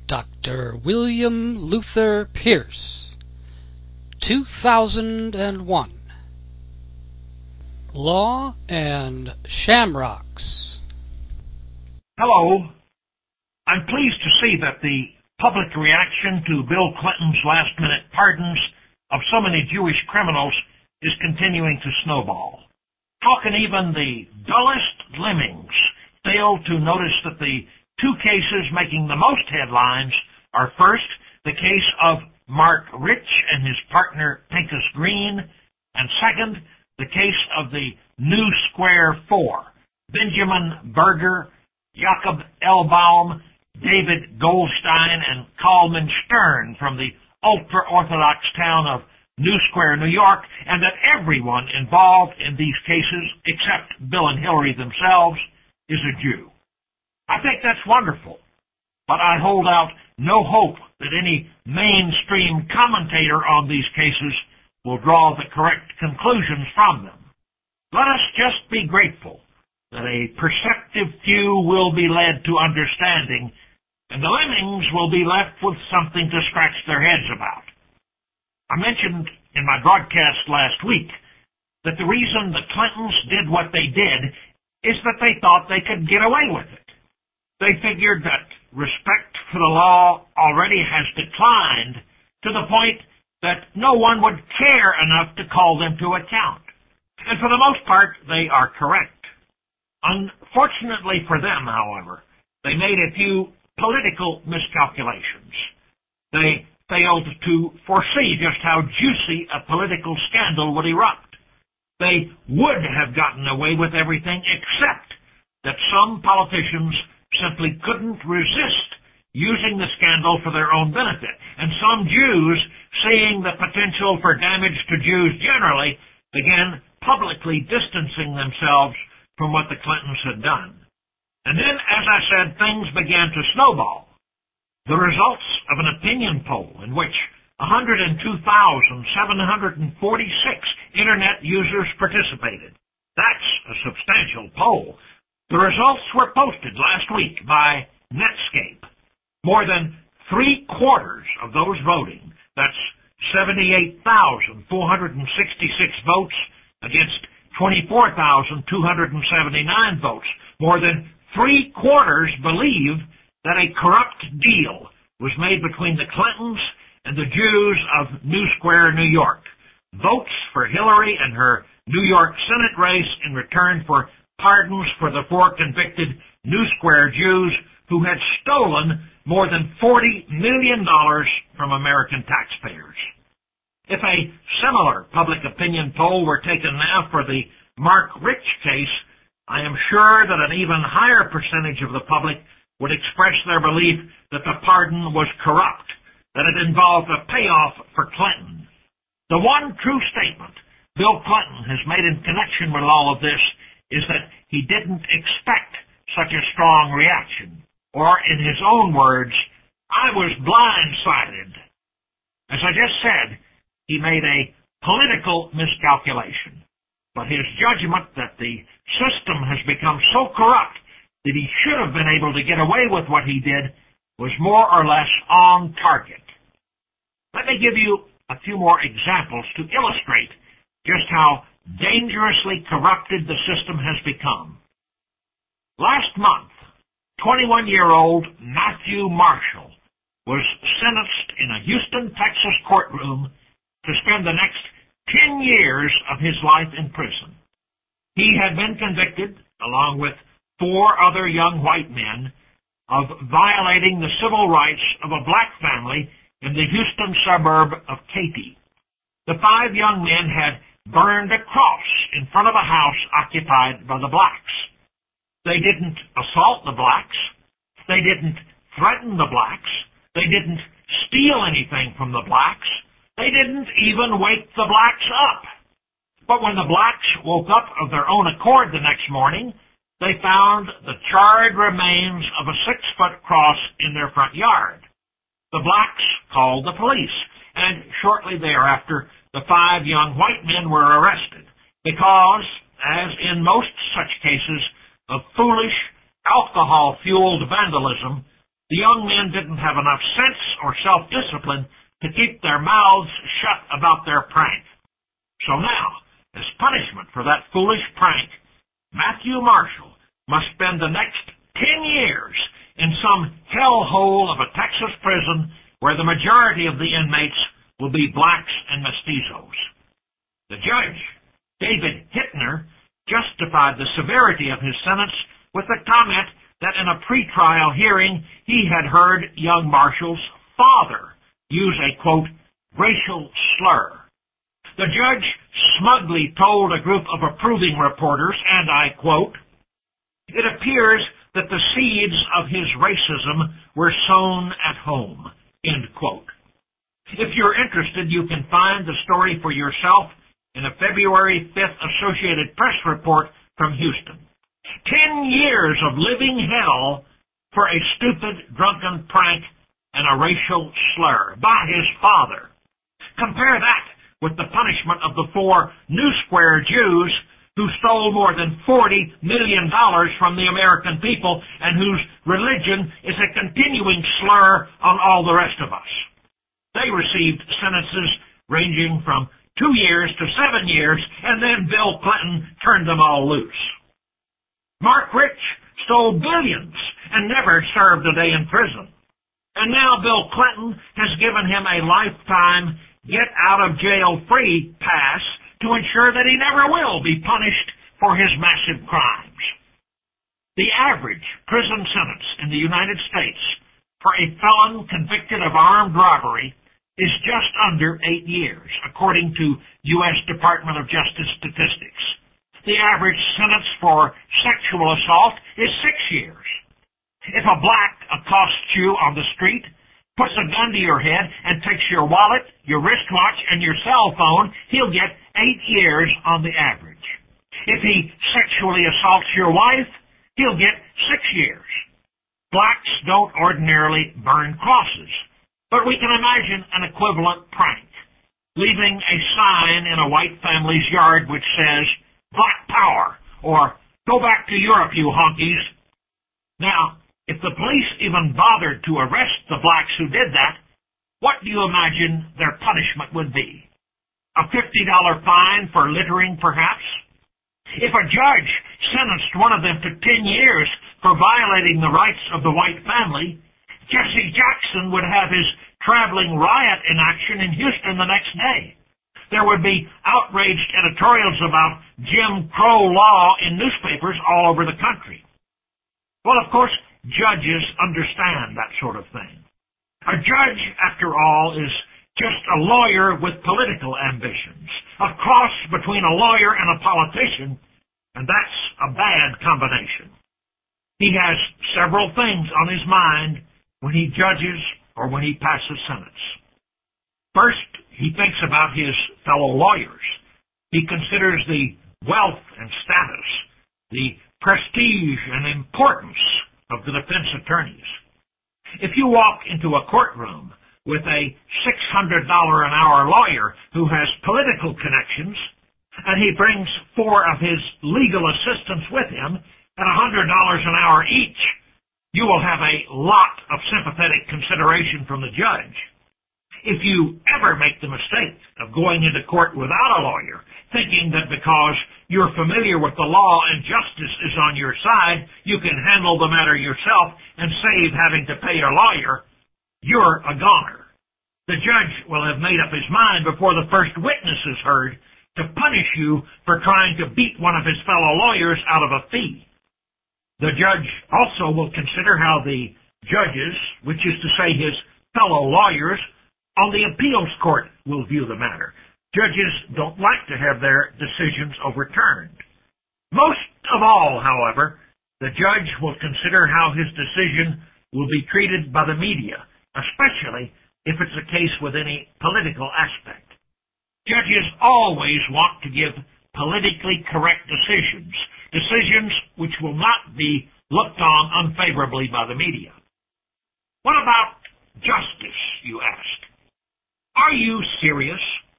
Dr. William Luther Pierce, 2001. Law and Shamrocks. Hello. I'm pleased to see that the public reaction to Bill Clinton's last-minute pardons of so many Jewish criminals is continuing to snowball. How can even the dullest lemmings fail to notice that the two cases making the most headlines are, first, the case of Mark Rich and his partner Pincus Green, and second, the case of the New Square Four, Benjamin Berger, Jacob Elbaum, David Goldstein, and Kalman Stern from the ultra-Orthodox town of New Square, New York, and that everyone involved in these cases, except Bill and Hillary themselves, is a Jew. I think that's wonderful, but I hold out no hope that any mainstream commentator on these cases will draw the correct conclusions from them. Let us just be grateful that a perceptive few will be led to understanding, and the lemmings will be left with something to scratch their heads about. I mentioned in my broadcast last week that the reason the Clintons did what they did is that they thought they could get away with it. They figured that respect for the law already has declined to the point that no one would care enough to call them to account. And for the most part, they are correct. Unfortunately for them, however, they made a few political miscalculations. They failed to foresee just how juicy a political scandal would erupt. They would have gotten away with everything except that some politicians simply couldn't resist using the scandal for their own benefit, and some Jews, seeing the potential for damage to Jews generally, began publicly distancing themselves from what the Clintons had done. And then, as I said, things began to snowball. The results of an opinion poll in which 102,746 Internet users participated. That's a substantial poll. The results were posted last week by Netscape. More than 3/4 of those voting, that's 78,466 votes against 24,279 votes. More than 3/4 believe that a corrupt deal was made between the Clintons and the Jews of New Square, New York. Votes for Hillary and her New York Senate race in return for pardons for the four convicted New Square Jews who had stolen more than $40 million from American taxpayers. If a similar public opinion poll were taken now for the Mark Rich case, I am sure that an even higher percentage of the public would express their belief that the pardon was corrupt, that it involved a payoff for Clinton. The one true statement Bill Clinton has made in connection with all of this is that he didn't expect such a strong reaction. Or, in his own words, I was blindsided. As I just said, he made a political miscalculation. But his judgment that the system has become so corrupt that he should have been able to get away with what he did was more or less on target. Let me give you a few more examples to illustrate just how dangerously corrupted the system has become. Last month, 21-year-old Matthew Marshall was sentenced in a Houston, Texas courtroom to spend the next 10 years of his life in prison. He had been convicted, along with 4 other young white men, of violating the civil rights of a black family in the Houston suburb of Katy. The 5 young men had burned a cross in front of a house occupied by the blacks. They didn't assault the blacks. They didn't threaten the blacks. They didn't steal anything from the blacks. They didn't even wake the blacks up. But when the blacks woke up of their own accord the next morning, they found the charred remains of a 6-foot cross in their front yard. The blacks called the police, and shortly thereafter, the 5 young white men were arrested because, as in most such cases of foolish, alcohol-fueled vandalism, the young men didn't have enough sense or self-discipline to keep their mouths shut about their prank. So now, as punishment for that foolish prank, Matthew Marshall must spend the next 10 years in some hellhole of a Texas prison where the majority of the inmates will be blacks and mestizos. The judge, David Hittner, justified the severity of his sentence with the comment that in a pretrial hearing he had heard young Marshall's father use a, quote, racial slur. The judge smugly told a group of approving reporters, and I quote, "It appears that the seeds of his racism were sown at home," end quote. If you're interested, you can find the story for yourself in a February 5th Associated Press report from Houston. 10 years of living hell for a stupid, drunken prank and a racial slur by his father. Compare that with the punishment of the 4 New Square Jews who stole more than $40 million from the American people and whose religion is a continuing slur on all the rest of us. They received sentences ranging from 2 years to 7 years, and then Bill Clinton turned them all loose. Mark Rich stole billions and never served a day in prison. And now Bill Clinton has given him a lifetime get-out-of-jail-free pass to ensure that he never will be punished for his massive crimes. The average prison sentence in the United States for a felon convicted of armed robbery is just under 8 years, according to U.S. Department of Justice statistics. The average sentence for sexual assault is 6 years. If a black accosts you on the street, puts a gun to your head, and takes your wallet, your wristwatch, and your cell phone, he'll get 8 years on the average. If he sexually assaults your wife, he'll get 6 years. Blacks don't ordinarily burn crosses, but we can imagine an equivalent prank, leaving a sign in a white family's yard which says, "Black Power," or "Go back to Europe, you honkies." Now, if the police even bothered to arrest the blacks who did that, what do you imagine their punishment would be? A $50 fine for littering, perhaps? If a judge sentenced one of them to 10 years for violating the rights of the white family, Jesse Jackson would have his traveling riot in action in Houston the next day. There would be outraged editorials about Jim Crow law in newspapers all over the country. Well, of course, judges understand that sort of thing. A judge, after all, is just a lawyer with political ambitions, a cross between a lawyer and a politician, and that's a bad combination. He has several things on his mind when he judges or when he passes sentence. First, he thinks about his fellow lawyers. He considers the wealth and status, the prestige and importance of the defense attorneys. If you walk into a courtroom with a $600 an hour lawyer who has political connections, and he brings 4 of his legal assistants with him at $100 an hour each, you will have a lot of sympathetic consideration from the judge. If you ever make the mistake of going into court without a lawyer, thinking that because you're familiar with the law and justice is on your side, you can handle the matter yourself and save having to pay a lawyer, you're a goner. The judge will have made up his mind before the first witness is heard to punish you for trying to beat one of his fellow lawyers out of a fee. The judge also will consider how the judges, which is to say his fellow lawyers, on the appeals court will view the matter. Judges don't like to have their decisions overturned. Most of all, however, the judge will consider how his decision will be treated by the media, especially if it's a case with any political aspect. Judges always want to give politically correct decisions which will not be looked on unfavorably by the media. What about justice, you ask? Are you serious?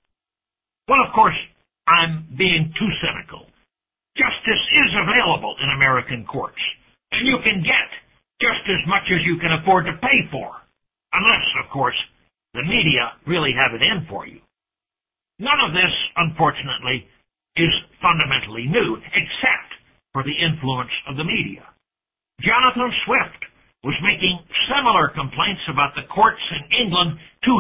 Well, of course, I'm being too cynical. Justice is available in American courts, and you can get just as much as you can afford to pay for, unless, of course, the media really have it in for you. None of this, unfortunately, is fundamentally new, except for the influence of the media. Jonathan Swift was making similar complaints about the courts in England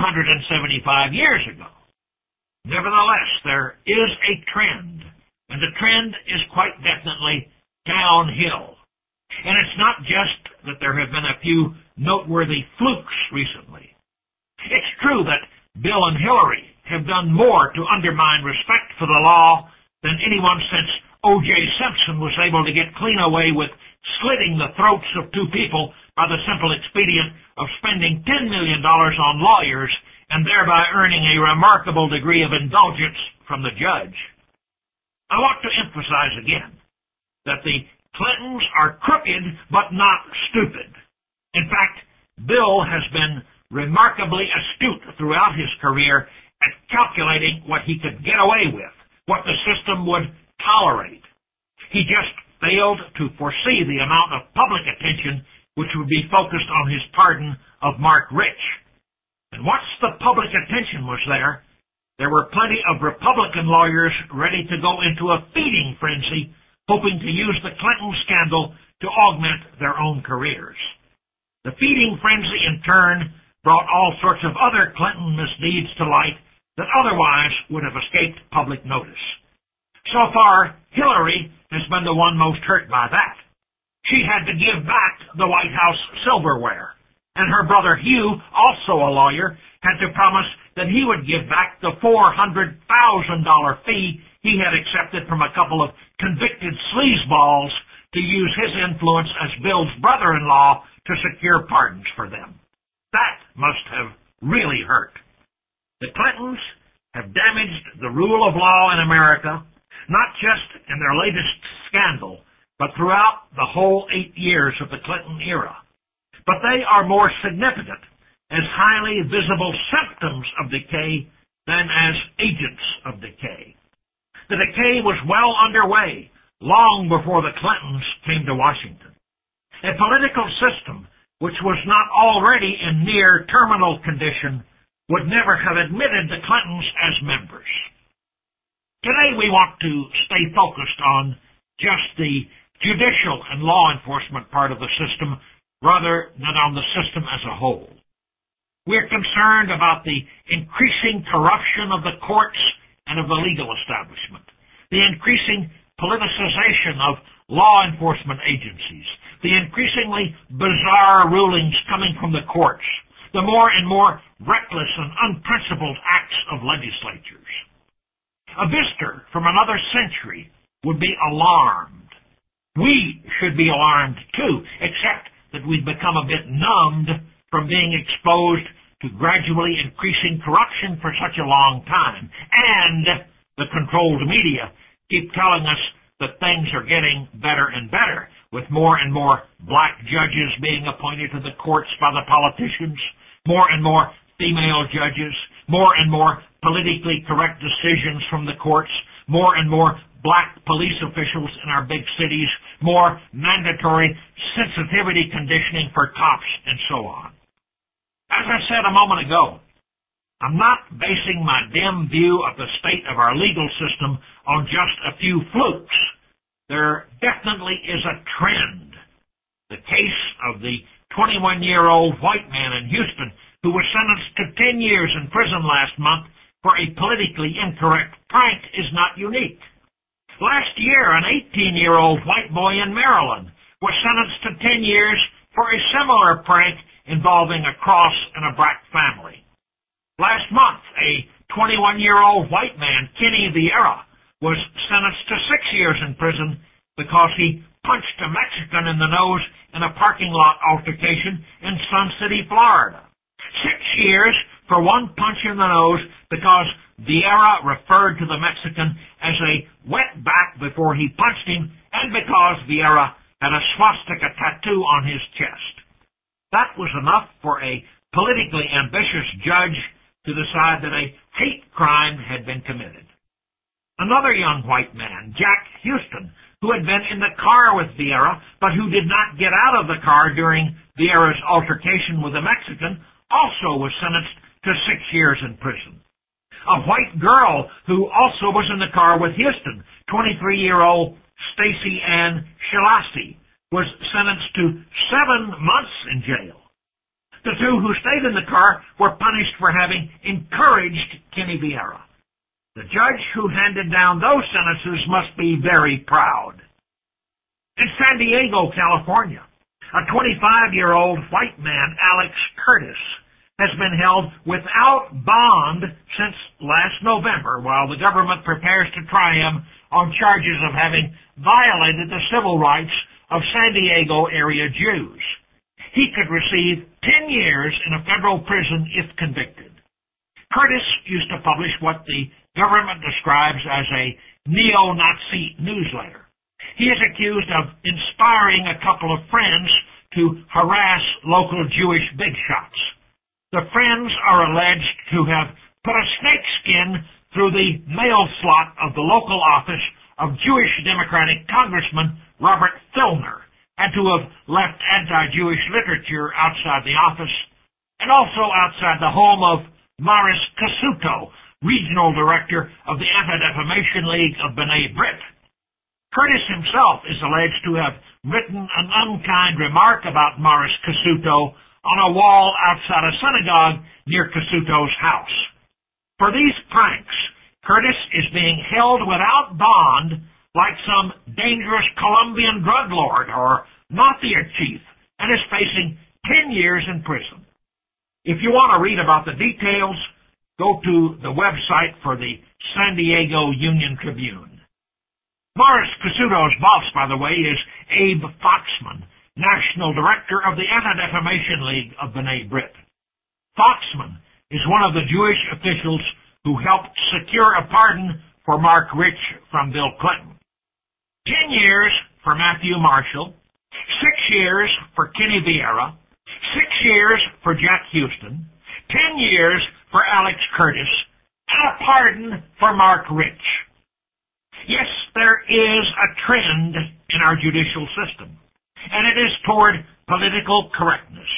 275 years ago. Nevertheless, there is a trend, and the trend is quite definitely downhill. And it's not just that there have been a few noteworthy flukes recently. It's true that Bill and Hillary have done more to undermine respect for the law than anyone since O.J. Simpson was able to get clean away with slitting the throats of two people by the simple expedient of spending $10 million on lawyers and thereby earning a remarkable degree of indulgence from the judge. I want to emphasize again that the Clintons are crooked but not stupid. In fact, Bill has been remarkably astute throughout his career at calculating what he could get away with, what the system would tolerate. He just failed to foresee the amount of public attention which would be focused on his pardon of Mark Rich. And once the public attention was there were plenty of Republican lawyers ready to go into a feeding frenzy, hoping to use the Clinton scandal to augment their own careers. The feeding frenzy, in turn, brought all sorts of other Clinton misdeeds to light that otherwise would have escaped public notice. So far, Hillary has been the one most hurt by that. She had to give back the White House silverware, and her brother Hugh, also a lawyer, had to promise that he would give back the $400,000 fee he had accepted from a couple of convicted sleazeballs to use his influence as Bill's brother-in-law to secure pardons for them. That must have really hurt. The Clintons have damaged the rule of law in America, not just in their latest scandal, but throughout the whole 8 years of the Clinton era. But they are more significant as highly visible symptoms of decay than as agents of decay. The decay was well underway long before the Clintons came to Washington. A political system which was not already in near terminal condition would never have admitted the Clintons as members. Today we want to stay focused on just the judicial and law enforcement part of the system rather than on the system as a whole. We're concerned about the increasing corruption of the courts and of the legal establishment, the increasing politicization of law enforcement agencies, the increasingly bizarre rulings coming from the courts, the more and more reckless and unprincipled acts of legislatures. A visitor from another century would be alarmed. We should be alarmed too, except that we've become a bit numbed from being exposed to gradually increasing corruption for such a long time. And the controlled media keep telling us that things are getting better and better, with more and more black judges being appointed to the courts by the politicians, more and more female judges, more and more politically correct decisions from the courts, more and more black police officials in our big cities, more mandatory sensitivity conditioning for cops, and so on. As I said a moment ago, I'm not basing my dim view of the state of our legal system on just a few flukes. There definitely is a trend. The case of the 21-year-old white man in Houston who was sentenced to 10 years in prison last month for a politically incorrect prank is not unique. Last year, an 18-year-old white boy in Maryland was sentenced to 10 years for a similar prank involving a cross and a black family. Last month, a 21-year-old white man, Kenny Vieira, was sentenced to 6 years in prison because he punched a Mexican in the nose in a parking lot altercation in Sun City, Florida. 6 years for one punch in the nose because Vieira referred to the Mexican as a wetback before he punched him, and because Vieira had a swastika tattoo on his chest. That was enough for a politically ambitious judge to decide that a hate crime had been committed. Another young white man, Jack Houston, who had been in the car with Vieira, but who did not get out of the car during Vieira's altercation with a Mexican, also was sentenced to 6 years in prison. A white girl who also was in the car with Houston, 23-year-old Stacy Ann Shilassi, was sentenced to 7 months in jail. The two who stayed in the car were punished for having encouraged Kenny Vieira. The judge who handed down those sentences must be very proud. In San Diego, California, a 25-year-old white man, Alex Curtis, has been held without bond since last November while the government prepares to try him on charges of having violated the civil rights of San Diego area Jews. He could receive 10 years in a federal prison if convicted. Curtis used to publish what the government describes as a neo-Nazi newsletter. He is accused of inspiring a couple of friends to harass local Jewish bigshots. The friends are alleged to have put a snakeskin through the mail slot of the local office of Jewish Democratic Congressman Robert Filner, and to have left anti-Jewish literature outside the office, and also outside the home of Morris Cassuto, regional director of the Anti-Defamation League of B'nai B'rith. Curtis himself is alleged to have written an unkind remark about Morris Cassuto on a wall outside a synagogue near Cassuto's house. For these pranks, Curtis is being held without bond like some dangerous Colombian drug lord or mafia chief and is facing 10 years in prison. If you want to read about the details, go to the website for the San Diego Union Tribune. Morris Cassuto's boss, by the way, is Abe Foxman, National Director of the Anti-Defamation League of B'nai B'rith. Foxman is one of the Jewish officials who helped secure a pardon for Mark Rich from Bill Clinton. 10 years for Matthew Marshall, 6 years for Kenny Vieira, 6 years for Jack Houston, 10 years for Alex Curtis, and a pardon for Mark Rich. Yes, there is a trend in our judicial system, and it is toward political correctness.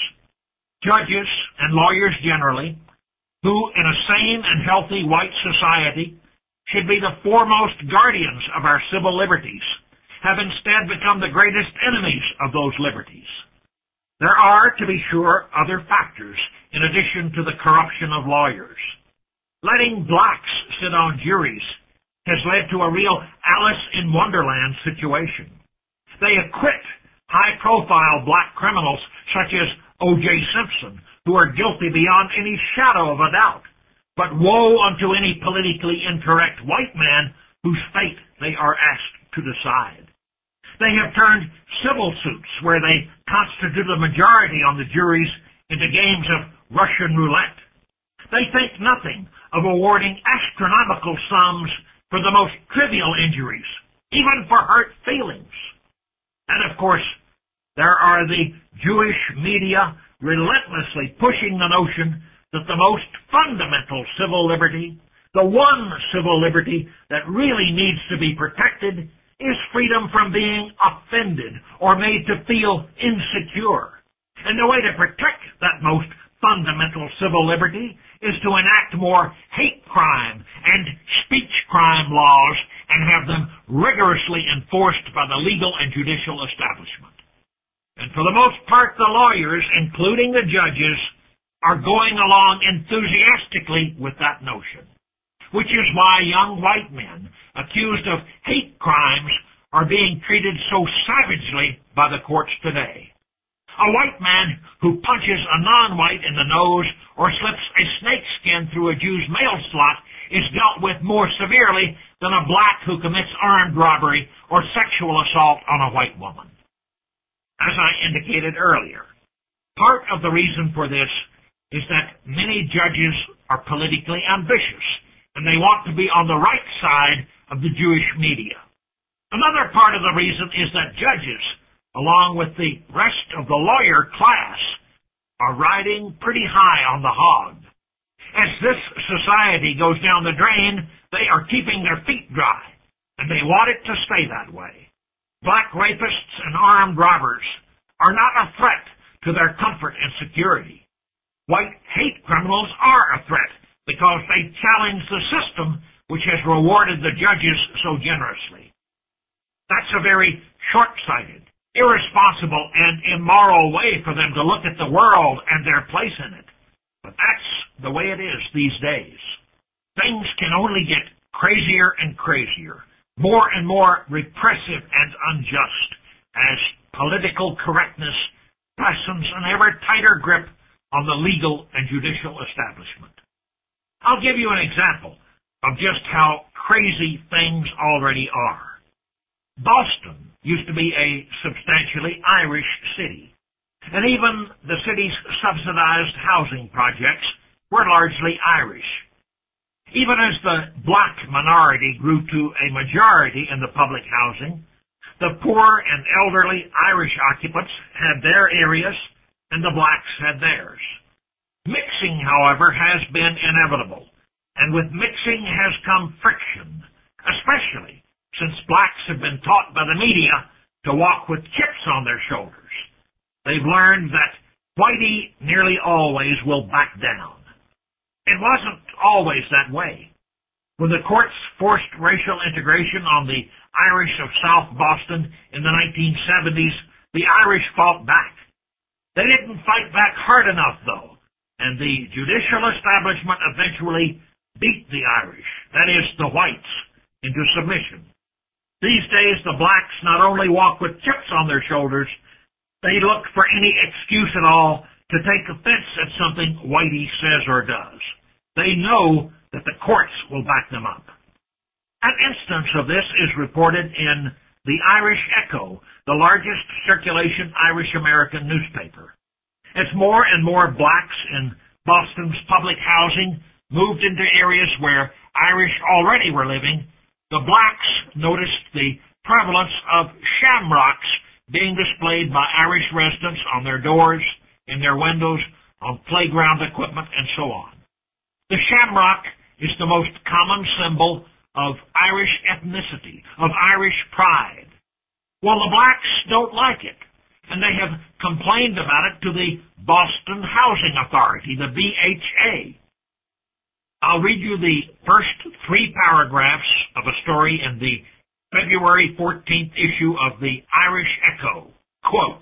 Judges and lawyers generally, who in a sane and healthy white society should be the foremost guardians of our civil liberties, have instead become the greatest enemies of those liberties. There are, to be sure, other factors in addition to the corruption of lawyers. Letting blacks sit on juries has led to a real Alice in Wonderland situation. They acquit high-profile black criminals such as O.J. Simpson, who are guilty beyond any shadow of a doubt. But woe unto any politically incorrect white man whose fate they are asked to decide. They have turned civil suits where they constitute a majority on the juries into games of Russian roulette. They think nothing of awarding astronomical sums for the most trivial injuries, even for hurt feelings. And of course, there are the Jewish media relentlessly pushing the notion that the most fundamental civil liberty, the one civil liberty that really needs to be protected, is freedom from being offended or made to feel insecure. And the way to protect that most fundamental civil liberty is to enact more hate crime and speech crime laws and have them rigorously enforced by the legal and judicial establishment. And for the most part, the lawyers, including the judges, are going along enthusiastically with that notion, which is why young white men accused of hate crimes are being treated so savagely by the courts today. A white man who punches a non-white in the nose or slips a snakeskin through a Jew's mail slot is dealt with more severely than a black who commits armed robbery or sexual assault on a white woman. As I indicated earlier, part of the reason for this is that many judges are politically ambitious, and they want to be on the right side of the Jewish media. Another part of the reason is that judges, along with the rest of the lawyer class, are riding pretty high on the hog. As this society goes down the drain, they are keeping their feet dry, and they want it to stay that way. Black rapists and armed robbers are not a threat to their comfort and security. White hate criminals are a threat because they challenge the system which has rewarded the judges so generously. That's a very short-sighted, irresponsible, and immoral way for them to look at the world and their place in it. But that's the way it is these days. Things can only get crazier and crazier, more and more repressive and unjust, as political correctness lessens an ever tighter grip on the legal and judicial establishment. I'll give you an example of just how crazy things already are. Boston used to be a substantially Irish city, and even the city's subsidized housing projects were largely Irish. Even as the black minority grew to a majority in the public housing, the poor and elderly Irish occupants had their areas, and the blacks had theirs. Mixing, however, has been inevitable, and with mixing has come friction, especially since blacks have been taught by the media to walk with chips on their shoulders. They've learned that whitey nearly always will back down. It wasn't always that way. When the courts forced racial integration on the Irish of South Boston in the 1970s, the Irish fought back. They didn't fight back hard enough, though, and the judicial establishment eventually beat the Irish, that is, the whites, into submission. These days, the blacks not only walk with chips on their shoulders, they look for any excuse at all to take offense at something whitey says or does. They know that the courts will back them up. An instance of this is reported in the Irish Echo, the largest circulation Irish-American newspaper. As more and more blacks in Boston's public housing moved into areas where Irish already were living, the blacks noticed the prevalence of shamrocks being displayed by Irish residents on their doors, in their windows, on playground equipment, and so on. The shamrock is the most common symbol of Irish ethnicity, of Irish pride. Well, the blacks don't like it, and they have complained about it to the Boston Housing Authority, the BHA. I'll read you the first 3 paragraphs of a story in the February 14th issue of the Irish Echo. Quote,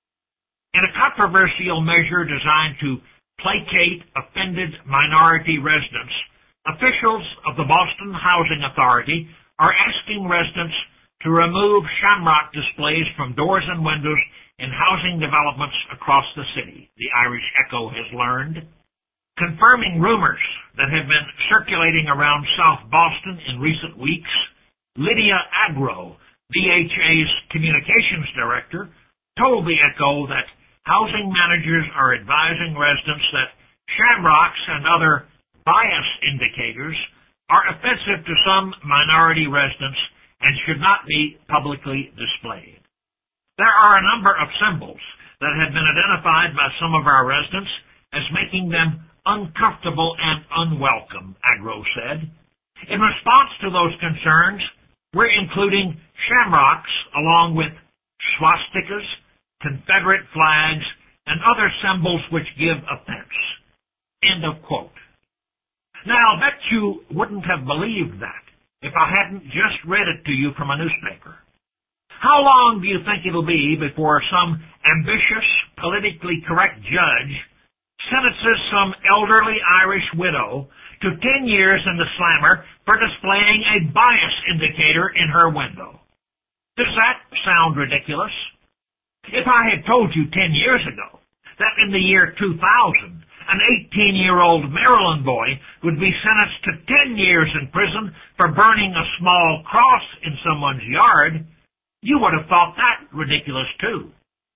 in a controversial measure designed to placate offended minority residents, officials of the Boston Housing Authority are asking residents to remove shamrock displays from doors and windows in housing developments across the city, the Irish Echo has learned. Confirming rumors that have been circulating around South Boston in recent weeks, Lydia Agro, BHA's communications director, told the Echo that housing managers are advising residents that shamrocks and other bias indicators are offensive to some minority residents and should not be publicly displayed. There are a number of symbols that have been identified by some of our residents as making them uncomfortable and unwelcome, Agro said. In response to those concerns, we're including shamrocks along with swastikas, Confederate flags, and other symbols which give offense. End of quote. Now, I'll bet you wouldn't have believed that if I hadn't just read it to you from a newspaper. How long do you think it'll be before some ambitious, politically correct judge sentences some elderly Irish widow to 10 years in the slammer for displaying a bias indicator in her window? Does that sound ridiculous? If I had told you 10 years ago that in the year 2000, an 18-year-old Maryland boy would be sentenced to 10 years in prison for burning a small cross in someone's yard, you would have thought that ridiculous too.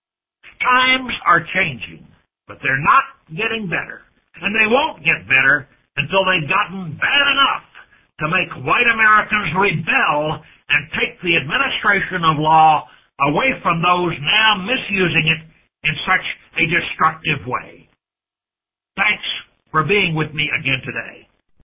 Times are changing, but they're not getting better, and they won't get better until they've gotten bad enough to make white Americans rebel and take the administration of law away from those now misusing it in such a destructive way. Thanks for being with me again today.